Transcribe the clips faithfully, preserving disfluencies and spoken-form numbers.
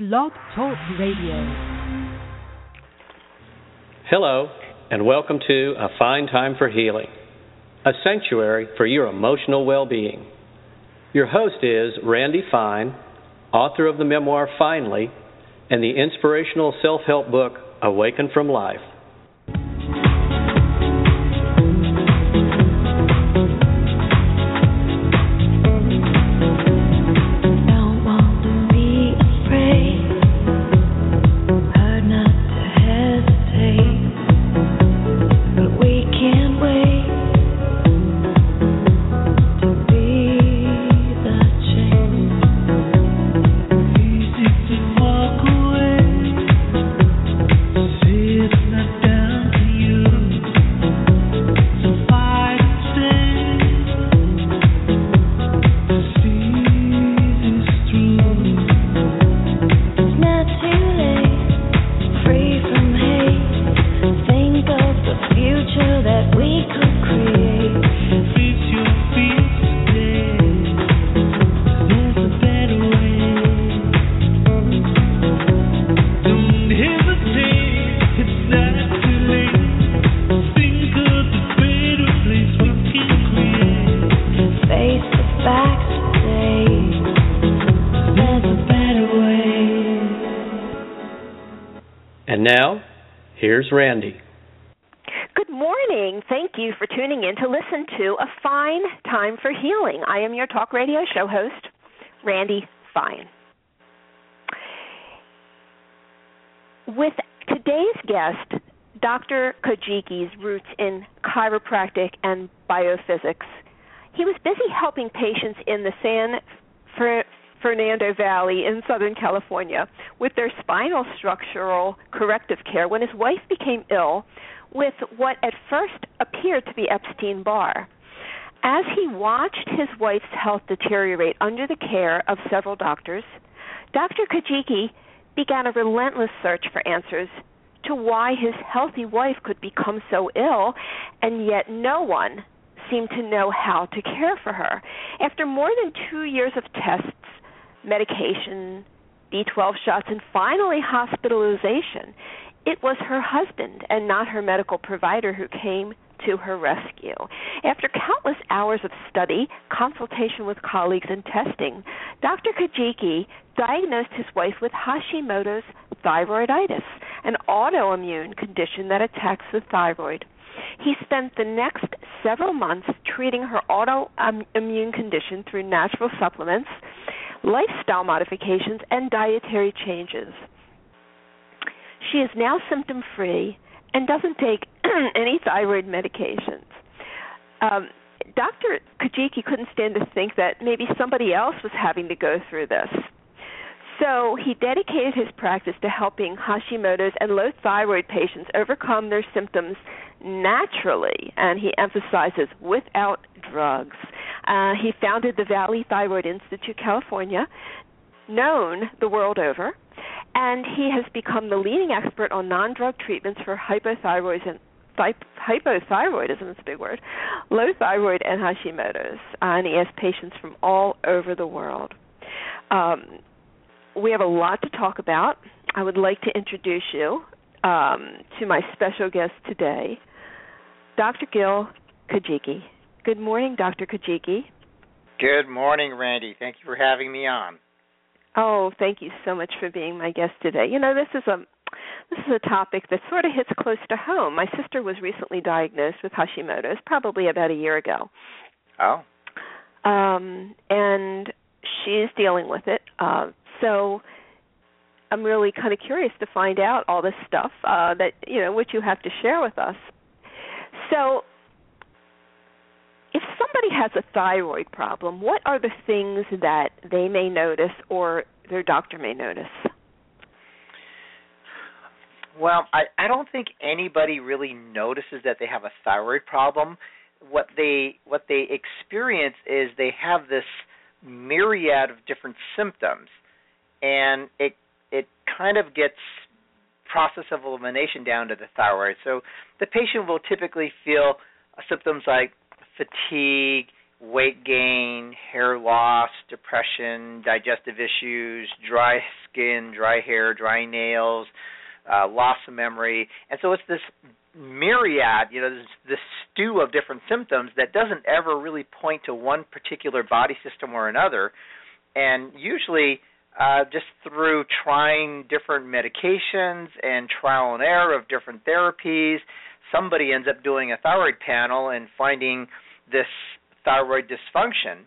Blog Talk Radio. Hello, and welcome to A Fine Time for Healing, a sanctuary for your emotional well-being. Your host is Randy Fine, author of the memoir Finally, and the inspirational self-help book Awaken from Life. And now, here's Randy. Good morning. Thank you for tuning in to listen to A Fine Time for Healing. I am your talk radio show host, Randy Fine. With today's guest, Doctor Kajicki's roots in chiropractic and biophysics, he was busy helping patients in the San Fr- Fernando Valley in Southern California with their spinal structural corrective care when his wife became ill with what at first appeared to be Epstein-Barr. As he watched his wife's health deteriorate under the care of several doctors, Doctor Kajicki began a relentless search for answers to why his healthy wife could become so ill, and yet no one seemed to know how to care for her. After more than two years of tests, medication, B twelve shots, and finally hospitalization, it was her husband and not her medical provider who came to her rescue. After countless hours of study, consultation with colleagues, and testing, Doctor Kajicki diagnosed his wife with Hashimoto's thyroiditis, an autoimmune condition that attacks the thyroid. He spent the next several months treating her autoimmune condition through natural supplements, lifestyle modifications, and dietary changes. She is now symptom-free and doesn't take any thyroid medications. Um, Doctor Kajicki couldn't stand to think that maybe somebody else was having to go through this. So he dedicated his practice to helping Hashimoto's and low thyroid patients overcome their symptoms naturally, and he emphasizes without drugs. Uh, he founded the Valley Thyroid Institute, California, known the world over, and he has become the leading expert on non-drug treatments for hypothyroidism, hypothyroidism is a big word, low thyroid and Hashimoto's, uh, and he has patients from all over the world. Um, we have a lot to talk about. I would like to introduce you um, to my special guest today, Doctor Gil Kajicki. Good morning, Doctor Kajicki. Good morning, Randy. Thank you for having me on. Oh, thank you so much for being my guest today. You know, this is a this is a topic that sort of hits close to home. My sister was recently diagnosed with Hashimoto's, probably about a year ago. Oh. Um, and she's dealing with it. Uh, so I'm really kind of curious to find out all this stuff uh, that, you know, what you have to share with us. So if somebody has a thyroid problem, what are the things that they may notice or their doctor may notice? Well, I, I don't think anybody really notices that they have a thyroid problem. What they what they experience is they have this myriad of different symptoms, and it it kind of gets process of elimination down to the thyroid. So the patient will typically feel symptoms like fatigue, weight gain, hair loss, depression, digestive issues, dry skin, dry hair, dry nails, uh, loss of memory. And so it's this myriad, you know, this, this stew of different symptoms that doesn't ever really point to one particular body system or another. And usually uh, just through trying different medications and trial and error of different therapies, somebody ends up doing a thyroid panel and finding this thyroid dysfunction.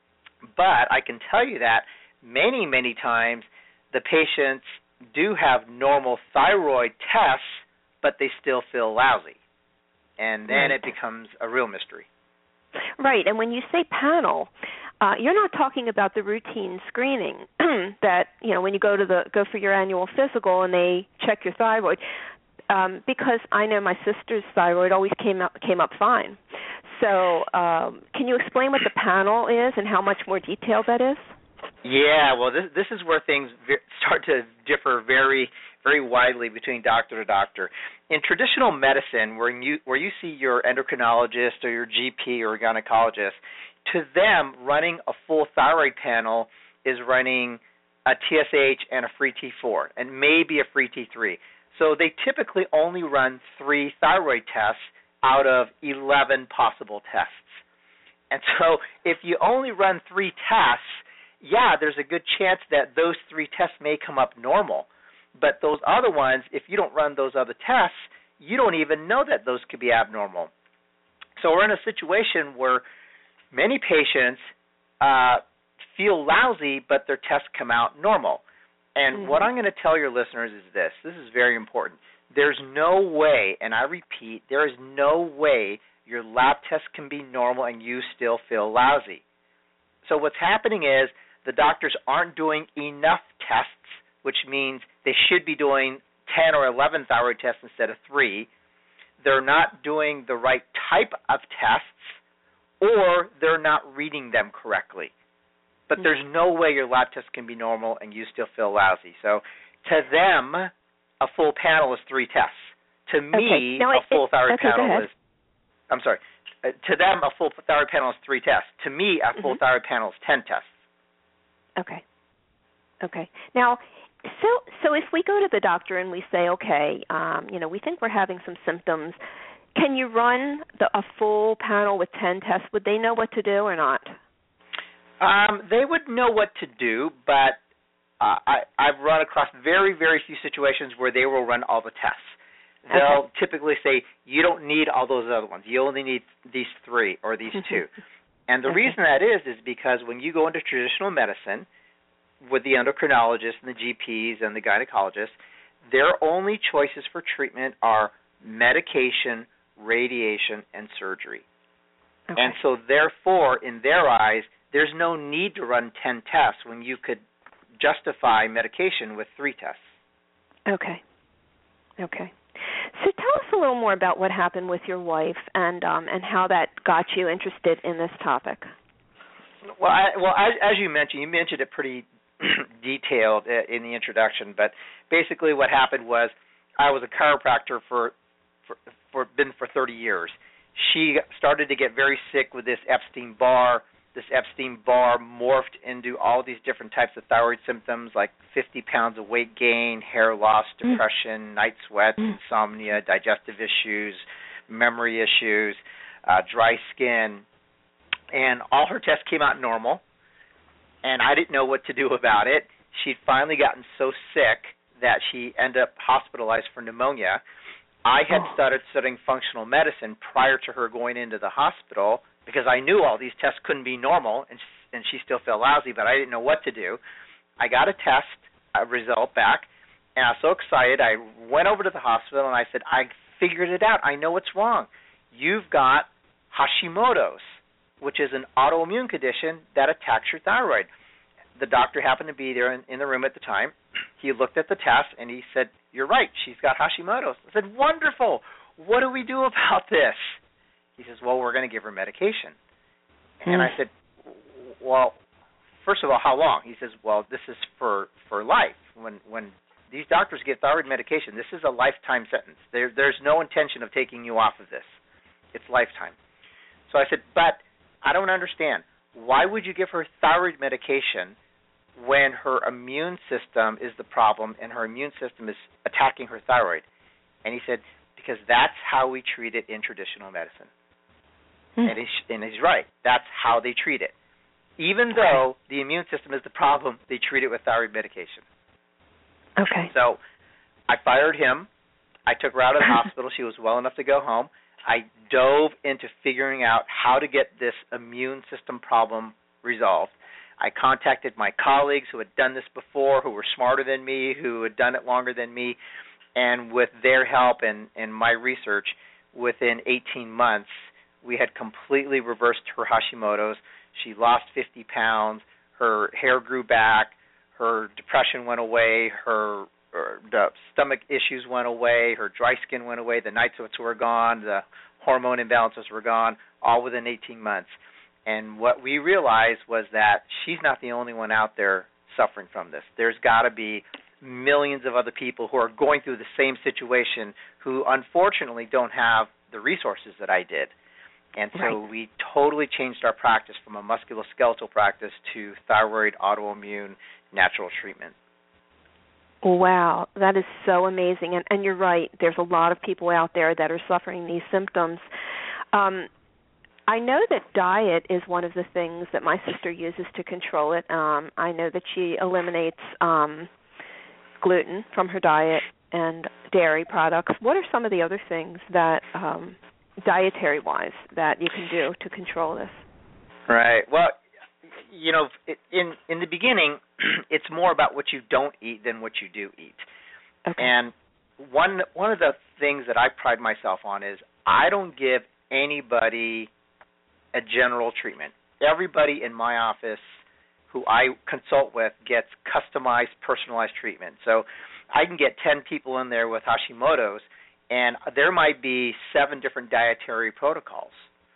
But I can tell you that many, many times the patients do have normal thyroid tests, but they still feel lousy. And then right. it becomes a real mystery. Right. And when you say panel, uh, you're not talking about the routine screening that, you know, when you go to the go for your annual physical and they check your thyroid, um, because I know my sister's thyroid always came up came up fine. So um, can you explain what the panel is and how much more detailed that is? Yeah, well, this this is where things start to differ very, very widely between doctor to doctor. In traditional medicine, where you where you see your endocrinologist or your G P or gynecologist, to them, running a full thyroid panel is running a T S H and a free T four, and maybe a free T three. So they typically only run three thyroid tests out of eleven possible tests. And so if you only run three tests, yeah, there's a good chance that those three tests may come up normal. But those other ones, if you don't run those other tests, you don't even know that those could be abnormal. So we're in a situation where many patients uh, feel lousy, but their tests come out normal. And mm-hmm. what I'm going to tell your listeners is this. This is very important. There's no way, and I repeat, there is no way your lab test can be normal and you still feel lousy. So what's happening is the doctors aren't doing enough tests, which means they should be doing ten or eleven thyroid tests instead of three. They're not doing the right type of tests, or they're not reading them correctly. But there's no way your lab test can be normal and you still feel lousy. So to them, a full panel is three tests. To me, okay. no, a full it, thyroid okay, panel is, I'm sorry, uh, to them, a full thyroid panel is three tests. To me, a full mm-hmm. thyroid panel is ten tests. Okay. Okay. Now, so so if we go to the doctor and we say, okay, um, you know, we think we're having some symptoms, can you run the, a full panel with ten tests? Would they know what to do or not? Um, they would know what to do, but uh, I, I've run across very, very few situations where they will run all the tests. They'll okay. typically say, you don't need all those other ones. You only need these three or these two. And the okay. reason that is is because when you go into traditional medicine with the endocrinologists and the G Ps and the gynecologists, their only choices for treatment are medication, radiation, and surgery. Okay. And so therefore, in their eyes, there's no need to run ten tests when you could justify medication with three tests. Okay. Okay. So tell us a little more about what happened with your wife and um, and how that got you interested in this topic. Well, I, well, as, as you mentioned, you mentioned it pretty detailed in the introduction. But basically, what happened was I was a chiropractor for for, for been for thirty years. She started to get very sick with this Epstein-Barr. This Epstein-Barr morphed into all these different types of thyroid symptoms like fifty pounds of weight gain, hair loss, depression, mm. night sweats, mm. insomnia, digestive issues, memory issues, uh, dry skin. And all her tests came out normal, and I didn't know what to do about it. She'd finally gotten so sick that she ended up hospitalized for pneumonia. I had oh. started studying functional medicine prior to her going into the hospital, because I knew all these tests couldn't be normal, and and she still felt lousy, but I didn't know what to do. I got a test, a result back, and I was so excited. I went over to the hospital, and I said, I figured it out. I know what's wrong. You've got Hashimoto's, which is an autoimmune condition that attacks your thyroid. The doctor happened to be there in, in the room at the time. He looked at the test, and he said, you're right, she's got Hashimoto's. I said, wonderful. What do we do about this? He says, well, we're going to give her medication. Mm. And I said, well, first of all, how long? He says, well, this is for, for life. When when these doctors get thyroid medication, this is a lifetime sentence. There, there's no intention of taking you off of this. It's lifetime. So I said, but I don't understand. Why would you give her thyroid medication when her immune system is the problem and her immune system is attacking her thyroid. And he said, because that's how we treat it in traditional medicine. Mm. And, he's, and he's right. That's how they treat it. Even though the immune system is the problem, they treat it with thyroid medication. Okay. So I fired him. I took her out of the hospital. She was well enough to go home. I dove into figuring out how to get this immune system problem resolved. I contacted my colleagues who had done this before, who were smarter than me, who had done it longer than me, and with their help and, and my research, within eighteen months, we had completely reversed her Hashimoto's. She lost fifty pounds. Her hair grew back. Her depression went away. Her, her the stomach issues went away. Her dry skin went away. The night sweats were gone. The hormone imbalances were gone, all within eighteen months. And what we realized was that she's not the only one out there suffering from this. There's got to be millions of other people who are going through the same situation who unfortunately don't have the resources that I did. And so right. we totally changed our practice from a musculoskeletal practice to thyroid autoimmune natural treatment. Wow, that is so amazing. And, and you're right. There's a lot of people out there that are suffering these symptoms. Um, I know that diet is one of the things that my sister uses to control it. Um, I know that she eliminates um, gluten from her diet and dairy products. What are some of the other things that um, dietary-wise that you can do to control this? Right. Well, you know, in in the beginning, it's more about what you don't eat than what you do eat. Okay. And one one of the things that I pride myself on is I don't give anybody a general treatment. Everybody in my office who I consult with gets customized, personalized treatment. So I can get ten people in there with Hashimoto's, and there might be seven different dietary protocols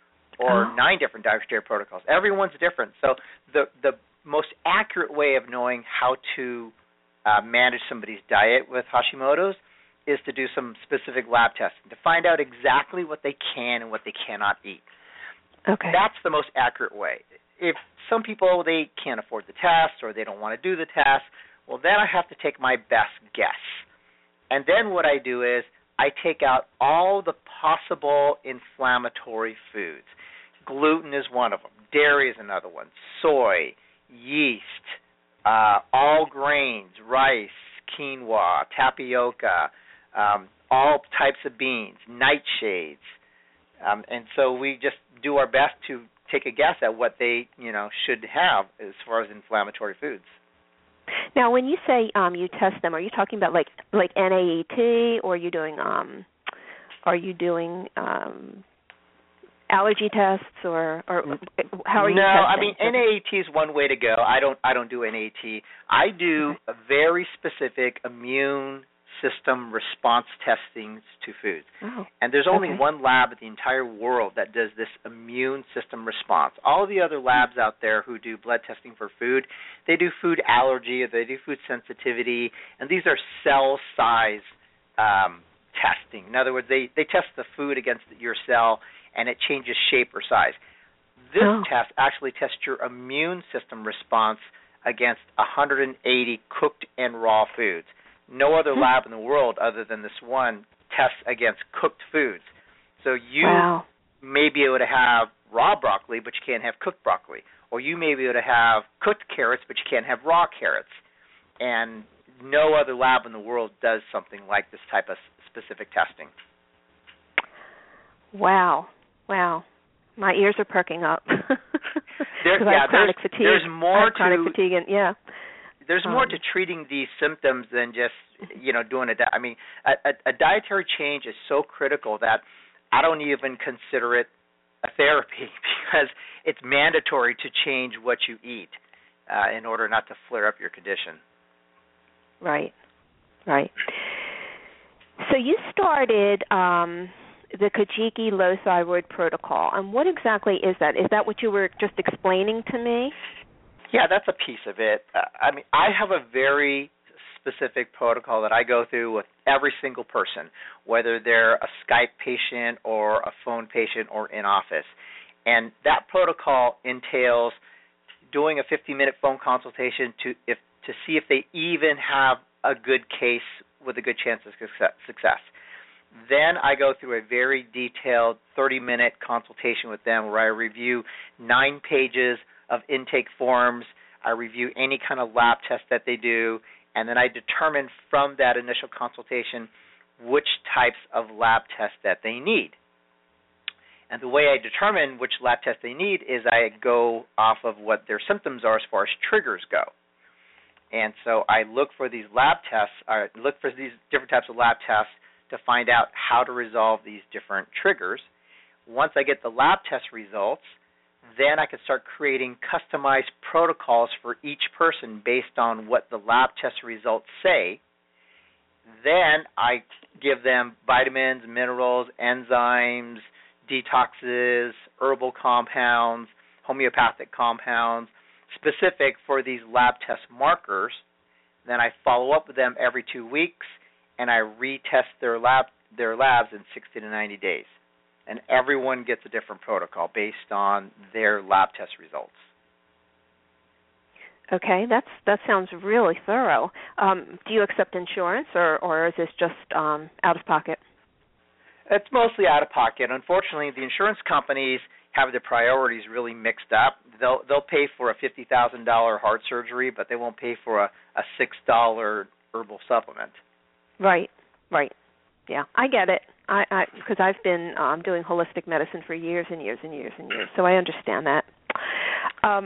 or oh. nine different dietary protocols. Everyone's different. So the the most accurate way of knowing how to uh, manage somebody's diet with Hashimoto's is to do some specific lab testing to find out exactly what they can and what they cannot eat. Okay. That's the most accurate way. If some people, they can't afford the test or they don't want to do the test, well, then I have to take my best guess. And then what I do is I take out all the possible inflammatory foods. Gluten is one of them. Dairy is another one. Soy, yeast, uh, all grains, rice, quinoa, tapioca, um, all types of beans, nightshades. Um, and so we just do our best to take a guess at what they, you know, should have as far as inflammatory foods. Now, when you say um, you test them, are you talking about like like N A E T, or are you doing um, are you doing um, allergy tests, or, or how are you no, testing? No, I mean N A E T is one way to go. I don't I don't do N A E T. I do a very specific immune system response testing to foods. Oh, and there's only okay. one lab in the entire world that does this immune system response. All the other labs out there who do blood testing for food, they do food allergy, or they do food sensitivity, and these are cell size um, testing. In other words, they, they test the food against your cell, and it changes shape or size. This oh. test actually tests your immune system response against one hundred eighty cooked and raw foods. No other lab in the world other than this one tests against cooked foods. So you wow. may be able to have raw broccoli, but you can't have cooked broccoli. Or you may be able to have cooked carrots, but you can't have raw carrots. And no other lab in the world does something like this type of specific testing. Wow. Wow. My ears are perking up. there, yeah, there's, fatigue. there's more to chronic fatigue, and, yeah. There's more um, to treating these symptoms than just, you know, doing a di- I mean, a, a, a dietary change is so critical that I don't even consider it a therapy because it's mandatory to change what you eat uh, in order not to flare up your condition. Right, right. So you started um, the Kajiki Low Thyroid Protocol, and what exactly is that? Is that what you were just explaining to me? Yeah, that's a piece of it. Uh, I mean, I have a very specific protocol that I go through with every single person, whether they're a Skype patient or a phone patient or in office. And that protocol entails doing a fifteen-minute phone consultation to if to see if they even have a good case with a good chance of success. Then I go through a very detailed thirty-minute consultation with them where I review nine pages of intake forms. I review any kind of lab test that they do, and then I determine from that initial consultation which types of lab tests that they need. And the way I determine which lab test they need is I go off of what their symptoms are as far as triggers go. And so I look for these lab tests, or look for these different types of lab tests to find out how to resolve these different triggers. Once I get the lab test results, then I can start creating customized protocols for each person based on what the lab test results say. Then I give them vitamins, minerals, enzymes, detoxes, herbal compounds, homeopathic compounds, specific for these lab test markers. Then I follow up with them every two weeks, and I retest their lab their labs in sixty to ninety days. And everyone gets a different protocol based on their lab test results. Okay, that's that sounds really thorough. Um, do you accept insurance, or, or is this just um, out of pocket? It's mostly out of pocket. Unfortunately, the insurance companies have their priorities really mixed up. They'll they'll pay for a fifty thousand dollars heart surgery, but they won't pay for a, a six dollar herbal supplement. Right, right. Yeah, I get it. I, I because I've been um, doing holistic medicine for years and years and years and years, so I understand that. Um,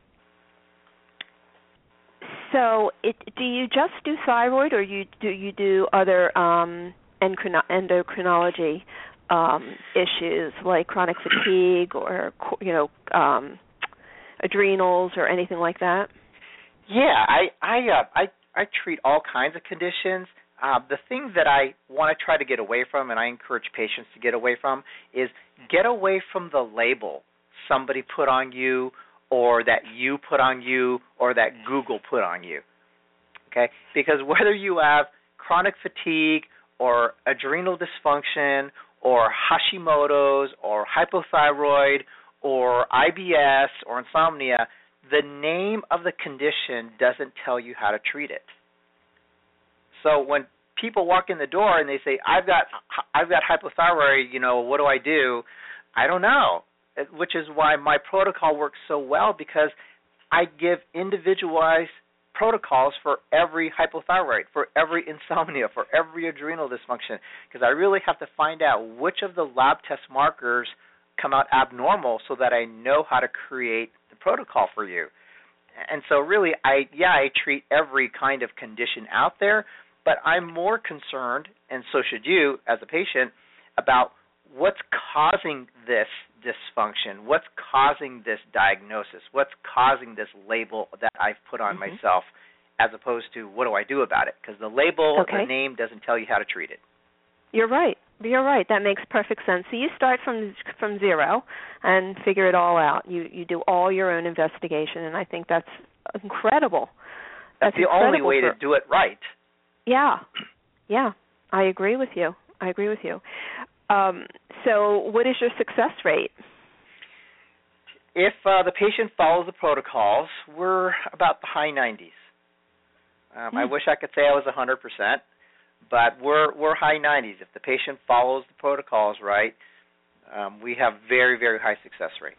so, it, do you just do thyroid, or you do you do other um, endocrino- endocrinology um, issues like chronic fatigue, or you know, um, adrenals, or anything like that? Yeah, I I uh, I I treat all kinds of conditions. Uh, the thing that I want to try to get away from, and I encourage patients to get away from, is get away from the label somebody put on you, or that you put on you, or that Google put on you. Okay? Because whether you have chronic fatigue, or adrenal dysfunction, or Hashimoto's, or hypothyroid, or I B S, or insomnia, the name of the condition doesn't tell you how to treat it. So when people walk in the door and they say, I've got I've got hypothyroid, you know, what do I do? I don't know, which is why my protocol works so well, because I give individualized protocols for every hypothyroid, for every insomnia, for every adrenal dysfunction, because I really have to find out which of the lab test markers come out abnormal so that I know how to create the protocol for you. And so really, I yeah, I treat every kind of condition out there, but I'm more concerned, and so should you as a patient, about what's causing this dysfunction, what's causing this diagnosis, what's causing this label that I've put on mm-hmm. myself, as opposed to what do I do about it? Because the label, okay. the name doesn't tell you how to treat it. You're right. You're right. That makes perfect sense. So you start from from zero and figure it all out. You you do all your own investigation, and I think that's incredible. That's, that's the incredible only way for, to do it right. Yeah, yeah. I agree with you. I agree with you. Um, so what is your success rate? If uh, the patient follows the protocols, we're about the high nineties. Um, mm. I wish I could say I was one hundred percent, but we're we're high nineties. If the patient follows the protocols right, um, we have very, very high success rate.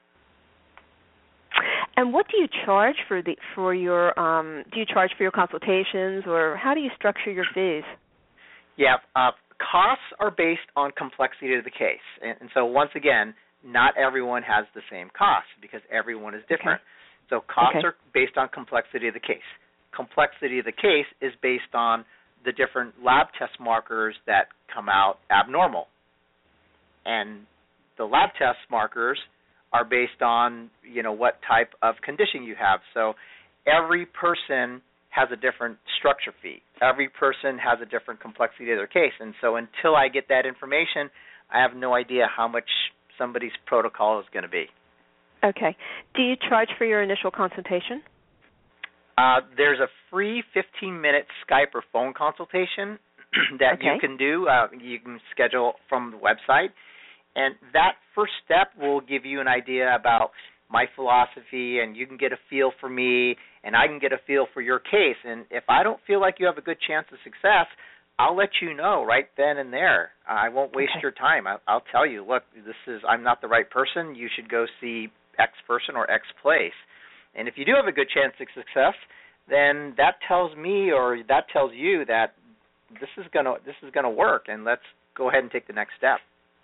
And what do you charge for the for your um, do you charge for your consultations, or how do you structure your fees? Yeah, uh, costs are based on complexity of the case, and, and so once again, not everyone has the same cost because everyone is different. Okay. So costs okay. are based on complexity of the case. Complexity of the case is based on the different lab test markers that come out abnormal, and the lab test markers are based on, you know, what type of condition you have. So every person has a different structure fee. Every person has a different complexity of their case. And so until I get that information, I have no idea how much somebody's protocol is going to be. Okay. Do you charge for your initial consultation? Uh, there's a free fifteen-minute Skype or phone consultation that okay. you can do. Uh, you can schedule from the website. And that first step will give you an idea about my philosophy, and you can get a feel for me, and I can get a feel for your case. And if I don't feel like you have a good chance of success, I'll let you know right then and there. I won't waste okay. your time. I, I'll tell you, look, this is I'm not the right person. You should go see X person or X place. And if you do have a good chance of success, then that tells me or that tells you that this is gonna this is gonna work, and let's go ahead and take the next step.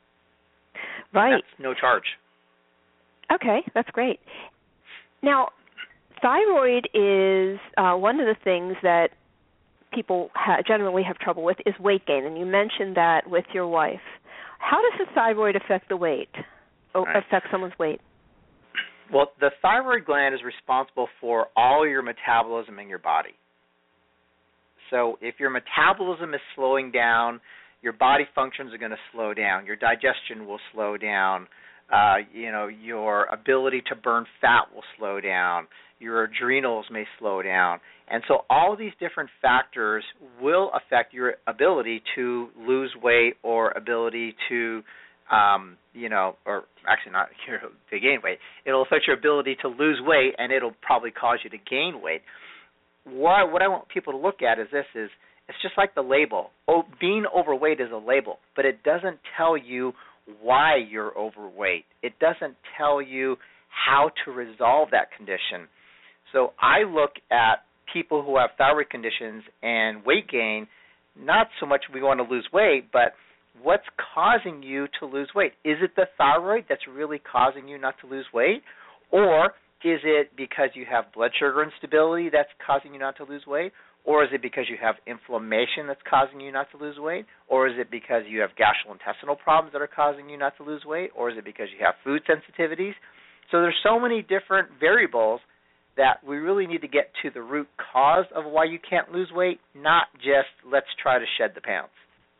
Right. That's no charge. Okay, that's great. Now, thyroid is uh, one of the things that people ha- generally have trouble with is weight gain, and you mentioned that with your wife. How does the thyroid affect the weight, or right. affect someone's weight? Well, the thyroid gland is responsible for all your metabolism in your body. So if your metabolism is slowing down, your body functions are going to slow down. Your digestion will slow down. Uh, you know, your ability to burn fat will slow down. Your adrenals may slow down. And so all of these different factors will affect your ability to lose weight or ability to, um, you know, or actually not to gain weight. It'll affect your ability to lose weight, and it'll probably cause you to gain weight. What, what I want people to look at is this is, it's just like the label. Oh, being overweight is a label, but it doesn't tell you why you're overweight. It doesn't tell you how to resolve that condition. So I look at people who have thyroid conditions and weight gain, not so much we want to lose weight, but what's causing you to lose weight? Is it the thyroid that's really causing you not to lose weight? Or is it because you have blood sugar instability that's causing you not to lose weight? Or is it because you have inflammation that's causing you not to lose weight? Or is it because you have gastrointestinal problems that are causing you not to lose weight? Or is it because you have food sensitivities? So there's so many different variables that we really need to get to the root cause of why you can't lose weight, not just let's try to shed the pounds.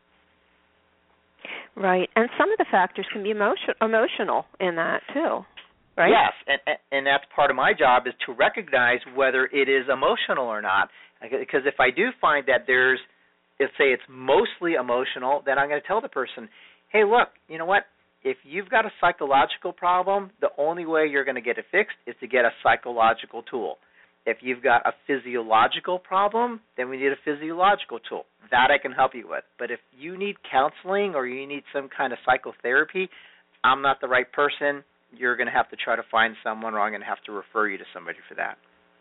Right, and some of the factors can be emotion, emotional in that too, right? Yes, and, and that's part of my job is to recognize whether it is emotional or not. Because if I do find that there's, let's say it's mostly emotional, then I'm going to tell the person, hey, look, you know what? If you've got a psychological problem, the only way you're going to get it fixed is to get a psychological tool. If you've got a physiological problem, then we need a physiological tool. That I can help you with. But if you need counseling or you need some kind of psychotherapy, I'm not the right person. You're going to have to try to find someone, or I'm going to have to refer you to somebody for that.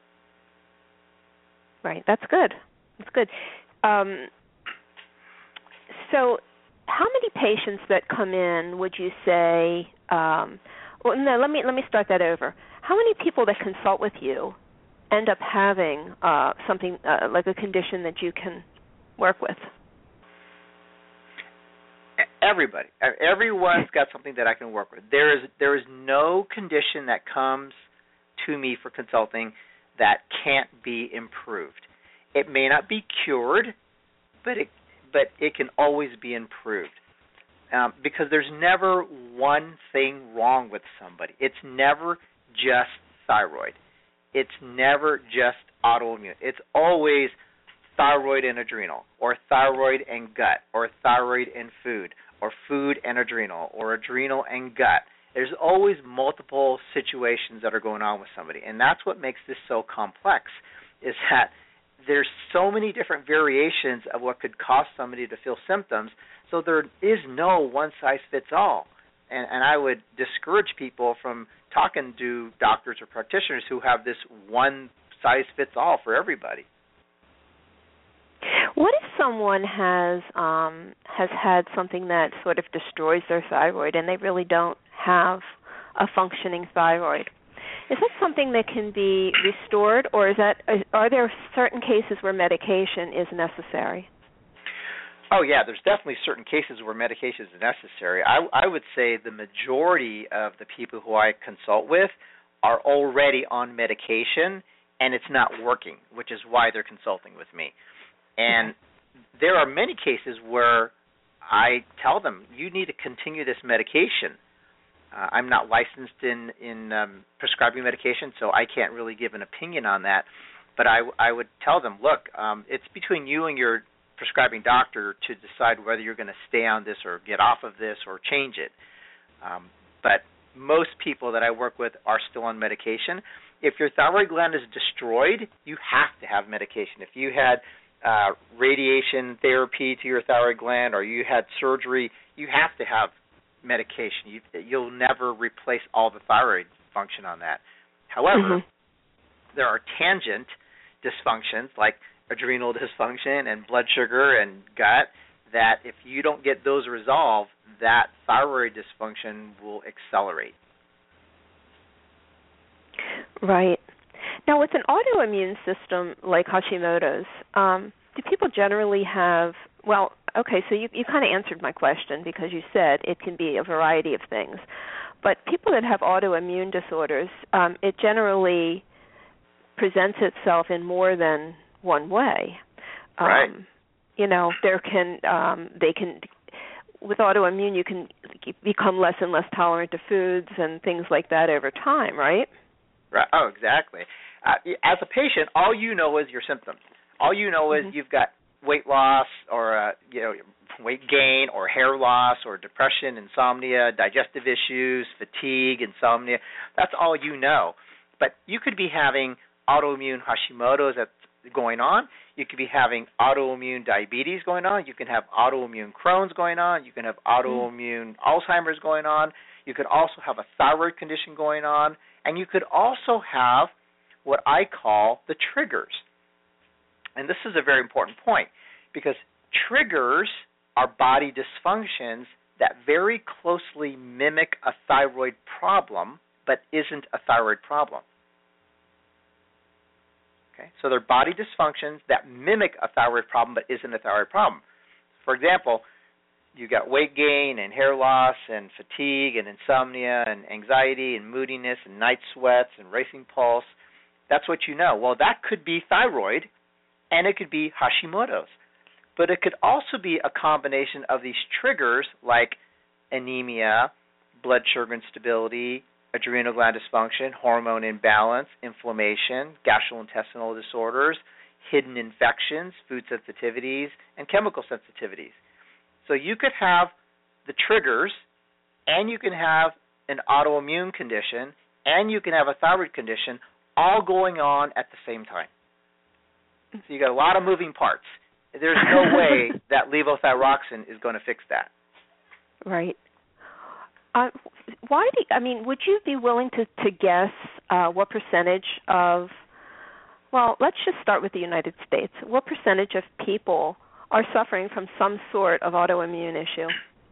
Right, that's good. That's good. Um, so how many patients that come in would you say, um, well, no, let me let me start that over. How many people that consult with you end up having uh, something uh, like a condition that you can work with? Everybody. Everyone's got something that I can work with. There is there is no condition that comes to me for consulting that can't be improved. It may not be cured, but it but it can always be improved. Um, because there's never one thing wrong with somebody. It's never just thyroid. It's never just autoimmune. It's always thyroid and adrenal, or thyroid and gut, or thyroid and food, or food and adrenal, or adrenal and gut. There's always multiple situations that are going on with somebody, and that's what makes this so complex, is that there's so many different variations of what could cause somebody to feel symptoms, so there is no one-size-fits-all. And, and I would discourage people from talking to doctors or practitioners who have this one-size-fits-all for everybody. What if someone has um, has had something that sort of destroys their thyroid and they really don't have a functioning thyroid? Is that something that can be restored, or is that are there certain cases where medication is necessary? Oh, yeah, there's definitely certain cases where medication is necessary. I, I would say the majority of the people who I consult with are already on medication, and it's not working, which is why they're consulting with me. And there are many cases where I tell them, you need to continue this medication. Uh, I'm not licensed in, in um, prescribing medication, so I can't really give an opinion on that. But I, I would tell them, look, um, it's between you and your prescribing doctor to decide whether you're going to stay on this or get off of this or change it. Um, but most people that I work with are still on medication. If your thyroid gland is destroyed, you have to have medication. If you had uh, radiation therapy to your thyroid gland or you had surgery, you have to have medication. You, you'll never replace all the thyroid function on that. However, mm-hmm. there are tangent dysfunctions like adrenal dysfunction and blood sugar and gut that if you don't get those resolved, that thyroid dysfunction will accelerate. Right. Now, with an autoimmune system like Hashimoto's, um, do people generally have, well, okay, so you, you kind of answered my question because you said it can be a variety of things. But people that have autoimmune disorders, um, it generally presents itself in more than one way. Um, right. You know, there can, um, they can, with autoimmune, you can become less and less tolerant to foods and things like that over time, right? Right. Oh, exactly. Uh, as a patient, all you know is your symptoms. All you know is mm-hmm. you've got weight loss or uh, you know weight gain or hair loss or depression, insomnia, digestive issues, fatigue, insomnia. That's all you know. But you could be having autoimmune Hashimoto's that's going on. You could be having autoimmune diabetes going on. You can have autoimmune Crohn's going on. You can have autoimmune mm-hmm. Alzheimer's going on. You could also have a thyroid condition going on. And you could also have what I call the triggers. And this is a very important point because triggers are body dysfunctions that very closely mimic a thyroid problem but isn't a thyroid problem. Okay? So they're body dysfunctions that mimic a thyroid problem but isn't a thyroid problem. For example, you got weight gain and hair loss and fatigue and insomnia and anxiety and moodiness and night sweats and racing pulse. That's what you know. Well, that could be thyroid and it could be Hashimoto's. But it could also be a combination of these triggers like anemia, blood sugar instability, adrenal gland dysfunction, hormone imbalance, inflammation, gastrointestinal disorders, hidden infections, food sensitivities, and chemical sensitivities. So you could have the triggers, and you can have an autoimmune condition, and you can have a thyroid condition all going on at the same time. So you got a lot of moving parts. There's no way that levothyroxine is going to fix that. Right. Uh, why do you, I mean, would you be willing to, to guess uh, what percentage of, well, let's just start with the United States. What percentage of people are suffering from some sort of autoimmune issue?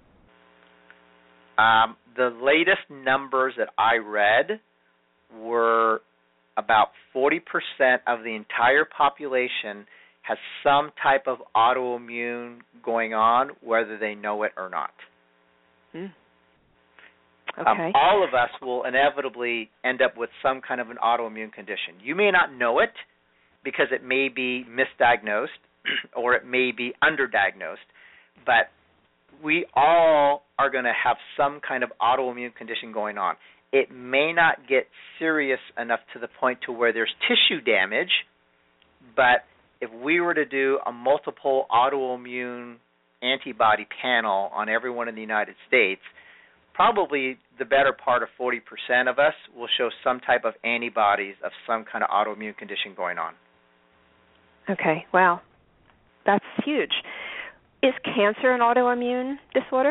Um, the latest numbers that I read were about forty percent of the entire population has some type of autoimmune going on, whether they know it or not. Mm. Okay. Um, all of us will inevitably end up with some kind of an autoimmune condition. You may not know it because it may be misdiagnosed or it may be underdiagnosed, but we all are going to have some kind of autoimmune condition going on. It may not get serious enough to the point to where there's tissue damage, but if we were to do a multiple autoimmune antibody panel on everyone in the United States, probably the better part of forty percent of us will show some type of antibodies of some kind of autoimmune condition going on. Okay, wow. That's huge. Is cancer an autoimmune disorder?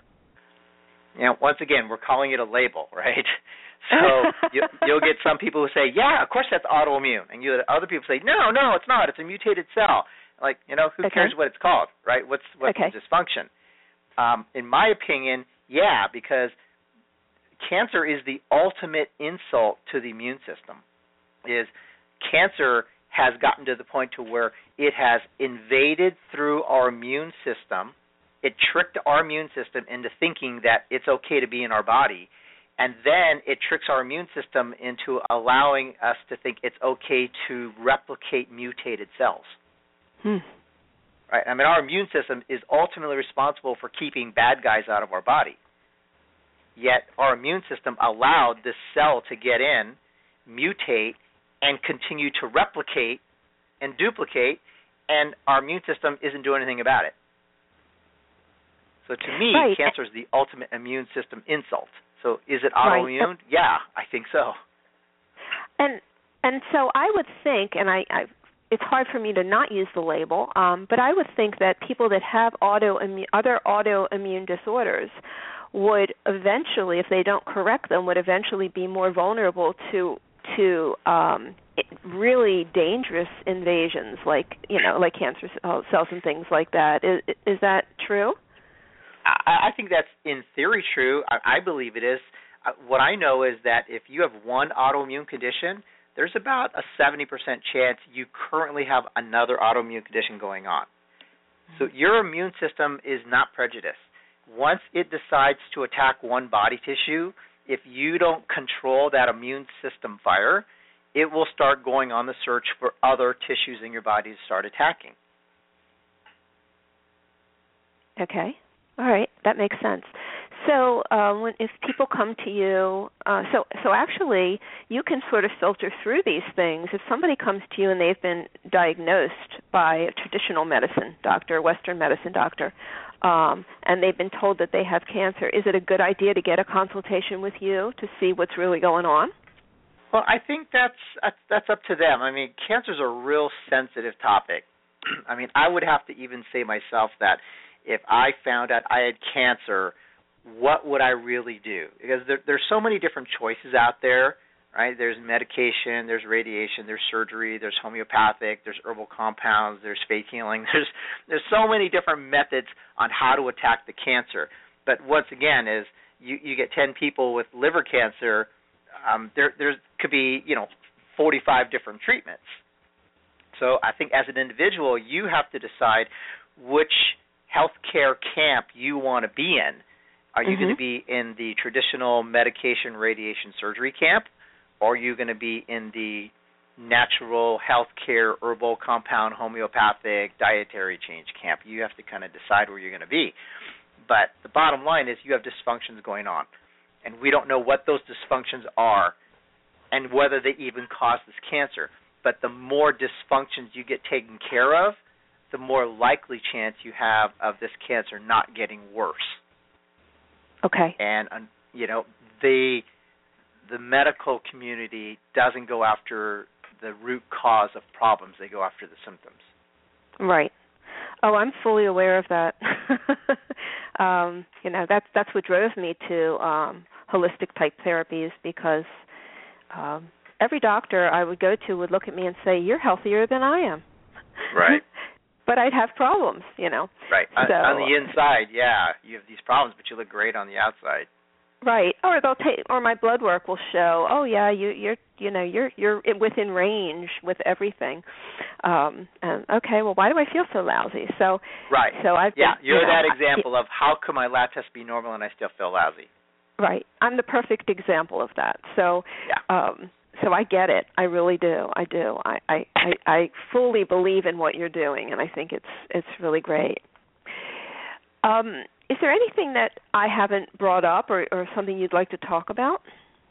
You know, once again, we're calling it a label, right? So you, you'll get some people who say, yeah, of course that's autoimmune. And you other people say, no, no, it's not. It's a mutated cell. Like, you know, who okay. cares what it's called, right? What's, what's okay. the dysfunction? Um, in my opinion, yeah, because cancer is the ultimate insult to the immune system. Is cancer has gotten to the point to where it has invaded through our immune system. It tricked our immune system into thinking that it's okay to be in our body, and then it tricks our immune system into allowing us to think it's okay to replicate mutated cells. Hmm. Right? I mean, our immune system is ultimately responsible for keeping bad guys out of our body. Yet our immune system allowed this cell to get in, mutate, and continue to replicate and duplicate, and our immune system isn't doing anything about it. So to me, right. cancer is the ultimate immune system insult. So is it autoimmune? Right. Yeah, I think so. And and so I would think, and I, I it's hard for me to not use the label, um, but I would think that people that have autoimmune, other autoimmune disorders would eventually, if they don't correct them, would eventually be more vulnerable to to um, really dangerous invasions, like you know, like cancer cells and things like that. Is, is that true? I, I think that's in theory true. I, I believe it is. Uh, what I know is that if you have one autoimmune condition, there's about a seventy percent chance you currently have another autoimmune condition going on. So your immune system is not prejudiced. Once it decides to attack one body tissue, if you don't control that immune system fire, it will start going on the search for other tissues in your body to start attacking. Okay. All right. That makes sense. So uh, when, if people come to you, uh, so so actually you can sort of filter through these things. If somebody comes to you and they've been diagnosed by a traditional medicine doctor, Western medicine doctor, um, and they've been told that they have cancer, is it a good idea to get a consultation with you to see what's really going on? Well, I think that's that's, that's up to them. I mean, cancer is a real sensitive topic. I mean, I would have to even say myself that if I found out I had cancer, what would I really do? Because there, there's so many different choices out there, right? There's medication, there's radiation, there's surgery, there's homeopathic, there's herbal compounds, there's faith healing. There's there's so many different methods on how to attack the cancer. But once again, is you, you get ten people with liver cancer, um, there there could be you know forty-five different treatments. So I think as an individual, you have to decide which healthcare camp you want to be in. Are you mm-hmm. going to be in the traditional medication, radiation, surgery camp, or are you going to be in the natural healthcare, herbal, compound, homeopathic, dietary change camp? You have to kind of decide where you're going to be. But the bottom line is you have dysfunctions going on, and we don't know what those dysfunctions are and whether they even cause this cancer. But the more dysfunctions you get taken care of, the more likely chance you have of this cancer not getting worse. Okay. And um, you know the the medical community doesn't go after the root cause of problems; they go after the symptoms. Right. Oh, I'm fully aware of that. um, you know, that's that's what drove me to um, holistic type therapies because um, every doctor I would go to would look at me and say, "You're healthier than I am." Right. But I'd have problems, you know. Right. So, on the inside, yeah, you have these problems, but you look great on the outside. Right. Or they'll take, or my blood work will show, oh yeah, you, you're, you know, you're you're within range with everything. Um, and okay, well, why do I feel so lousy? So. Right. So I've. Yeah, been, you're you know, that example of how can my lab test be normal and I still feel lousy. Right. I'm the perfect example of that. So. Yeah. Um, So I get it. I really do. I do. I, I, I, I fully believe in what you're doing, and I think it's it's really great. Um, is there anything that I haven't brought up or, or something you'd like to talk about?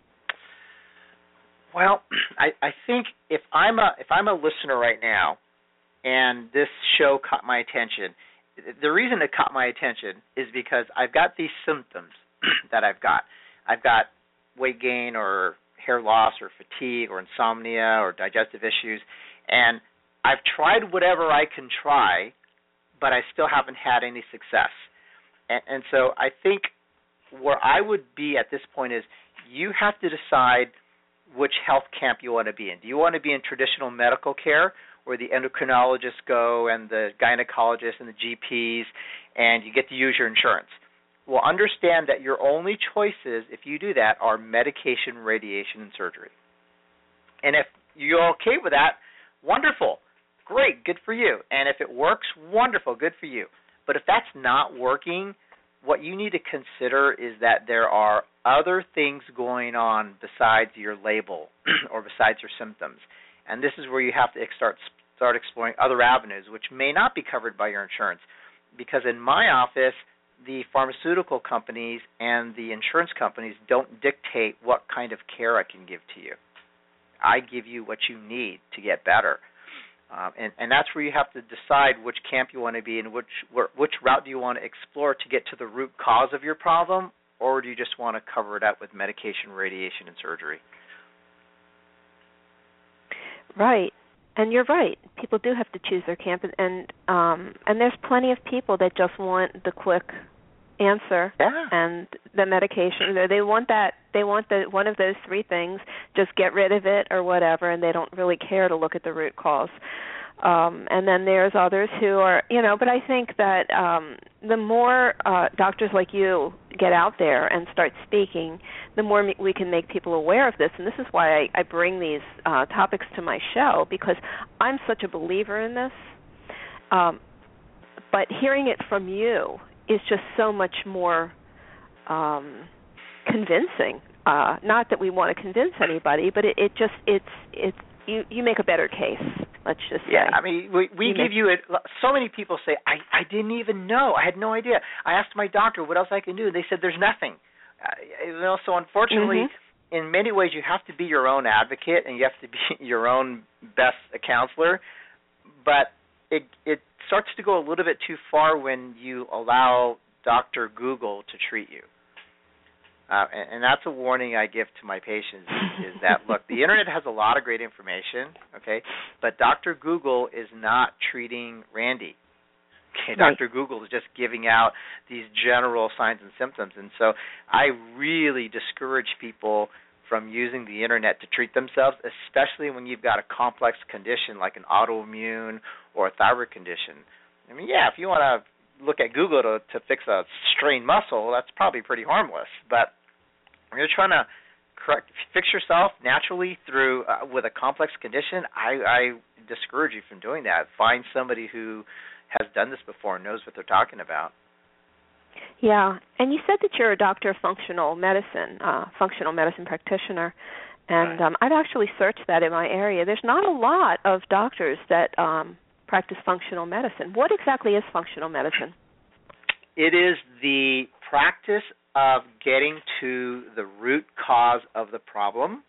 Well, I, I think if I'm a if I'm a listener right now, and this show caught my attention, the reason it caught my attention is because I've got these symptoms that I've got. I've got weight gain or hair loss or fatigue or insomnia or digestive issues, and I've tried whatever I can try, but I still haven't had any success. And, and so I think where I would be at this point is you have to decide which health camp you want to be in. Do you want to be in traditional medical care where the endocrinologists go and the gynecologists and the G Ps and you get to use your insurance? Well, understand that your only choices, if you do that, are medication, radiation, and surgery. And if you're okay with that, wonderful. Great, good for you. And if it works, wonderful, good for you. But if that's not working, what you need to consider is that there are other things going on besides your label or besides your symptoms. And this is where you have to start, start exploring other avenues, which may not be covered by your insurance. Because in my office, the pharmaceutical companies and the insurance companies don't dictate what kind of care I can give to you. I give you what you need to get better. Um, and, and that's where you have to decide which camp you want to be in, which where, which route do you want to explore to get to the root cause of your problem, or do you just want to cover it up with medication, radiation, and surgery? Right. And you're right. People do have to choose their camp, and and, um, and there's plenty of people that just want the quick answer yeah. and the medication. They want that. They want the one of those three things. Just get rid of it or whatever, and they don't really care to look at the root cause. Um, and then there's others who are, you know, but I think that um, the more uh, doctors like you get out there and start speaking, the more we can make people aware of this. And this is why I, I bring these uh, topics to my show, because I'm such a believer in this. Um, but hearing it from you is just so much more um, convincing. Uh, not that we want to convince anybody, but it, it just, it's, it's, you, you make a better case. Let's just say. Yeah, I mean, we, we you give you it. So many people say, I, I didn't even know. I had no idea. I asked my doctor what else I can do. They said there's nothing. Uh, you know, so unfortunately, mm-hmm. in many ways, you have to be your own advocate and you have to be your own best counselor. But it it starts to go a little bit too far when you allow Doctor Google to treat you. Uh, and, and that's a warning I give to my patients is, is that, look, the Internet has a lot of great information, okay, but Doctor Google is not treating Randy. Okay, right. Doctor Google is just giving out these general signs and symptoms. And so I really discourage people from using the Internet to treat themselves, especially when you've got a complex condition like an autoimmune or a thyroid condition. I mean, yeah, if you want to look at Google to, to fix a strained muscle, that's probably pretty harmless. But when you're trying to correct, fix yourself naturally through uh, with a complex condition, I, I discourage you from doing that. Find somebody who has done this before and knows what they're talking about. Yeah, and you said that you're a doctor of functional medicine, uh, functional medicine practitioner, and right. um, I've actually searched that in my area. There's not a lot of doctors that um, practice functional medicine. What exactly is functional medicine? It is the practice of getting to the root cause of the problem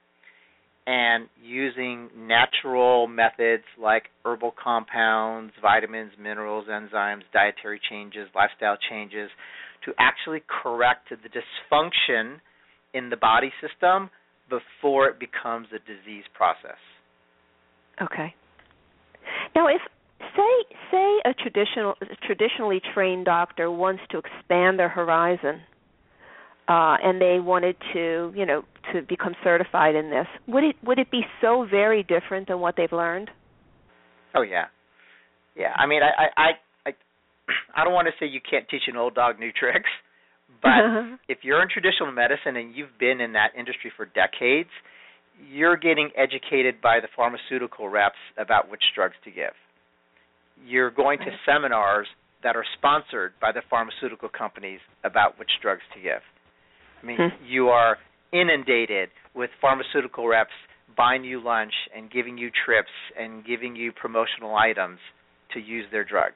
and using natural methods like herbal compounds, vitamins, minerals, enzymes, dietary changes, lifestyle changes to actually correct the dysfunction in the body system before it becomes a disease process. Okay. Now, if say say a traditional traditionally trained doctor wants to expand their horizon, Uh, and they wanted to, you know, to become certified in this, would it would it be so very different than what they've learned? Oh yeah, yeah. I mean, I I I, I don't want to say you can't teach an old dog new tricks, but if you're in traditional medicine and you've been in that industry for decades, you're getting educated by the pharmaceutical reps about which drugs to give. You're going to seminars that are sponsored by the pharmaceutical companies about which drugs to give. I mean, hmm. you are inundated with pharmaceutical reps buying you lunch and giving you trips and giving you promotional items to use their drugs.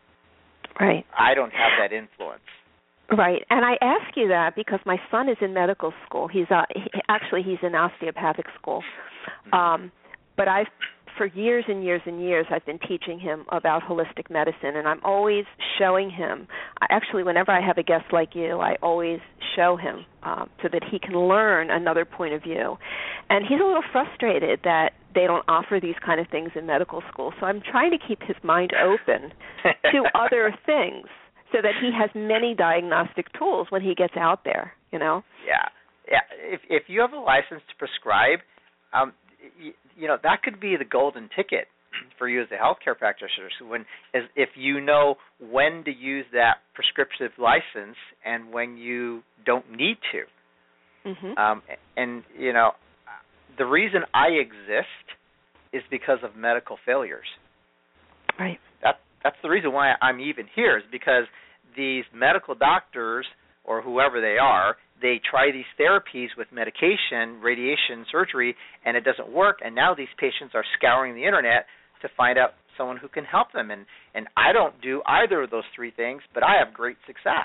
Right. I don't have that influence. Right, and I ask you that because my son is in medical school. He's uh, he, actually he's in osteopathic school, um, but I've for years and years and years I've been teaching him about holistic medicine, and I'm always showing him. Actually, whenever I have a guest like you, I always show him um, so that he can learn another point of view. And he's a little frustrated that they don't offer these kind of things in medical school. So I'm trying to keep his mind open to other things so that he has many diagnostic tools when he gets out there, you know? Yeah. Yeah. If if you have a license to prescribe, um, you, you know, that could be the golden ticket for you as a healthcare practitioner. So when, as if you know when to use that prescriptive license and when you don't need to. Mm-hmm. Um, and, you know, the reason I exist is because of medical failures. Right. That that's the reason why I'm even here, is because these medical doctors or whoever they are, they try these therapies with medication, radiation, surgery, and it doesn't work. And now these patients are scouring the Internet to find out someone who can help them. And, and I don't do either of those three things, but I have great success.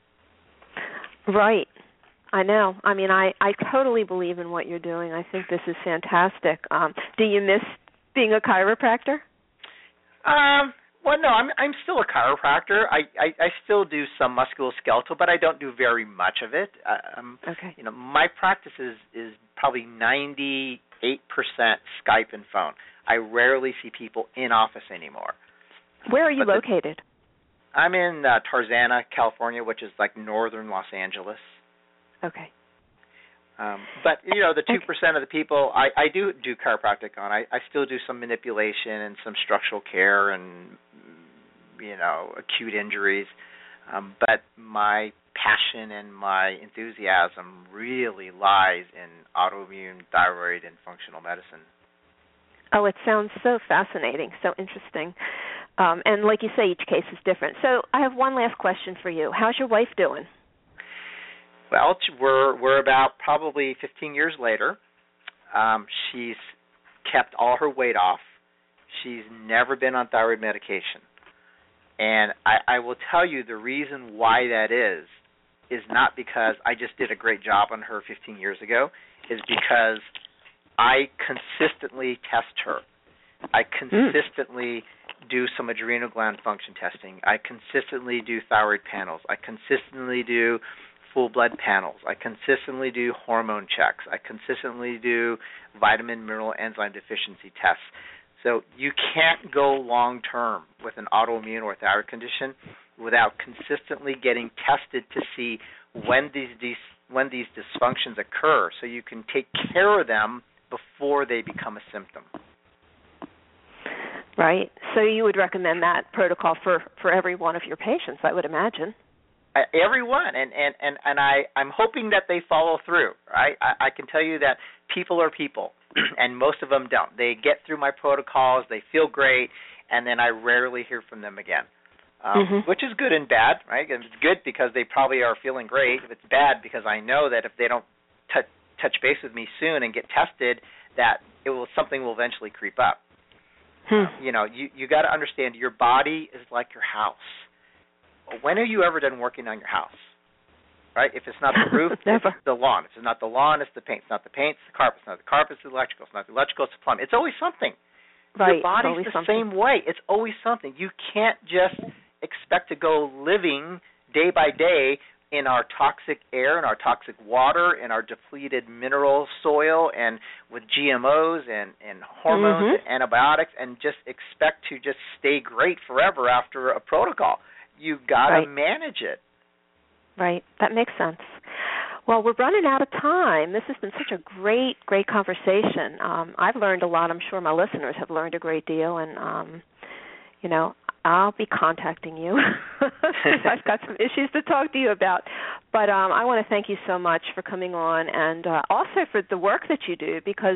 Right. I know. I mean, I, I totally believe in what you're doing. I think this is fantastic. Um, do you miss being a chiropractor? Um, Well, no, I'm I'm still a chiropractor. I, I, I still do some musculoskeletal, but I don't do very much of it. Uh, um, okay. You know, my practice is, is probably ninety-eight percent Skype and phone. I rarely see people in office anymore. Where are you but located? The, I'm in uh, Tarzana, California, which is like northern Los Angeles. Okay. Um, but, you know, the two percent of the people I, I do do chiropractic on, I, I still do some manipulation and some structural care and, you know, acute injuries. Um, but my passion and my enthusiasm really lies in autoimmune, thyroid, and functional medicine. Oh, it sounds so fascinating, so interesting. Um, and like you say, each case is different. So I have one last question for you. How's your wife doing? Well, we're we're about probably fifteen years later. Um, she's kept all her weight off. She's never been on thyroid medication. And I, I will tell you the reason why that is, is not because I just did a great job on her fifteen years ago, is because I consistently test her. I consistently mm. do some adrenal gland function testing. I consistently do thyroid panels. I consistently do full blood panels. I consistently do hormone checks. I consistently do vitamin, mineral, enzyme deficiency tests. So you can't go long term with an autoimmune or thyroid condition without consistently getting tested to see when these, these when these dysfunctions occur, so you can take care of them before they become a symptom. Right. So you would recommend that protocol for, for every one of your patients, I would imagine. Uh, everyone, and, and, and, and I, I'm hoping that they follow through, right? I, I can tell you that people are people, and most of them don't. They get through my protocols, they feel great, and then I rarely hear from them again, um, mm-hmm. which is good and bad, right? And it's good because they probably are feeling great. It's bad because I know that if they don't t- touch base with me soon and get tested, that it will something will eventually creep up. Hmm. Uh, you know, you, you got to understand your body is like your house. When are you ever done working on your house? Right? If it's not the roof, it's the lawn. If it's not the lawn, it's the paint. It's not the paint, it's the carpet. It's not the carpet, it's the electrical. It's not the electrical, it's the plumbing. It's always something. Right. Your body's the something. same way. It's always something. You can't just expect to go living day by day in our toxic air, in our toxic water, in our depleted mineral soil, and with G M Os and, and hormones mm-hmm. and antibiotics, and just expect to just stay great forever after a protocol. You've got to right. manage it. Right. That makes sense. Well, we're running out of time. This has been such a great, great conversation. Um, I've learned a lot. I'm sure my listeners have learned a great deal. And, um, you know, I'll be contacting you. I've got some issues to talk to you about. But um, I want to thank you so much for coming on, and uh, also for the work that you do, because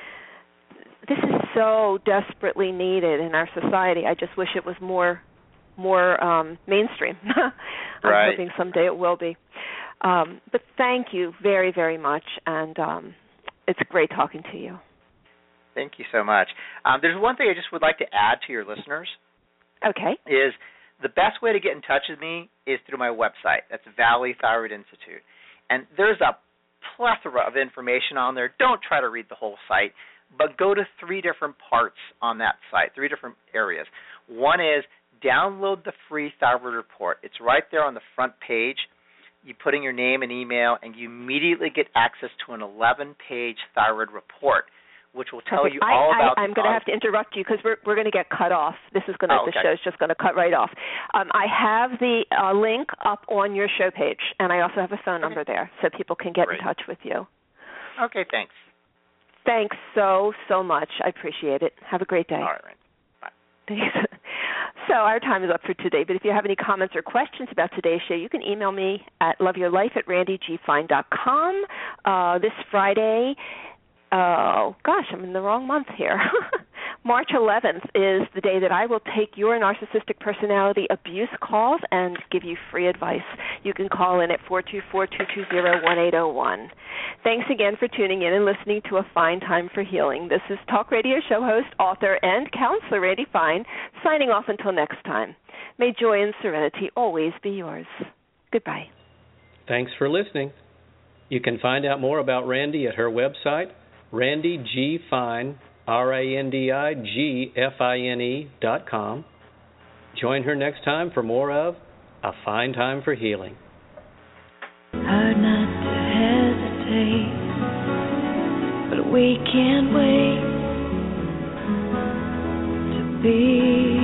this is so desperately needed in our society. I just wish it was more more um, mainstream. I'm right. hoping someday it will be. Um, but thank you very, very much, and um, it's great talking to you. Thank you so much. Um, there's one thing I just would like to add to your listeners. Okay. Is the best way to get in touch with me is through my website. That's Valley Thyroid Institute. And there's a plethora of information on there. Don't try to read the whole site, but go to three different parts on that site, three different areas. One is download the free thyroid report. It's right there on the front page. You put in your name and email, and you immediately get access to an eleven-page thyroid report, which will tell Perfect. you all I, about I, I'm the going to have to interrupt you because we're we're going to get cut off. This is going to oh, okay. the show's just going to cut right off. Um, I have the uh, link up on your show page, and I also have a phone number there so people can get Great. in touch with you. Okay, thanks. Thanks so so much. I appreciate it. Have a great day. All right, Randy. Bye. Thanks. So our time is up for today, but if you have any comments or questions about today's show, you can email me at loveyourlife at randy g fine dot com. Uh, this Friday, oh, gosh, I'm in the wrong month here. March eleventh is the day that I will take your narcissistic personality abuse calls and give you free advice. You can call in at four two four, two two zero, one eight zero one. Thanks again for tuning in and listening to A Fine Time for Healing. This is talk radio show host, author, and counselor Randy Fine, signing off until next time. May joy and serenity always be yours. Goodbye. Thanks for listening. You can find out more about Randy at her website, Randy G. Fine, R A N D I G F I N E dot com. Join her next time for more of A Fine Time for Healing. Hard not to hesitate, but we can't wait to be